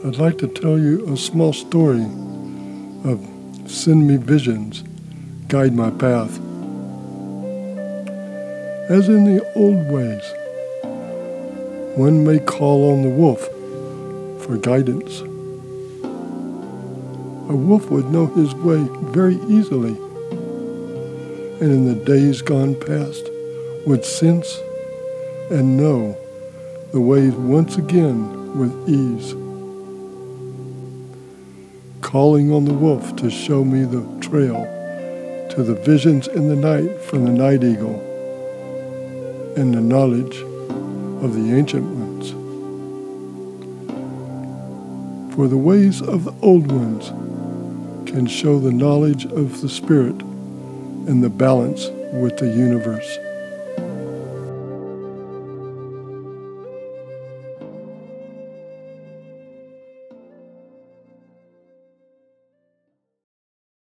I'd like to tell you a small story of Send Me Visions, Guide My Path. As in the old ways, one may call on the wolf for guidance. A wolf would know his way very easily, and in the days gone past would sense and know the ways once again with ease. Calling on the wolf to show me the trail to the visions in the night from the night eagle and the knowledge of the ancient ones. For the ways of the old ones can show the knowledge of the spirit and the balance with the universe.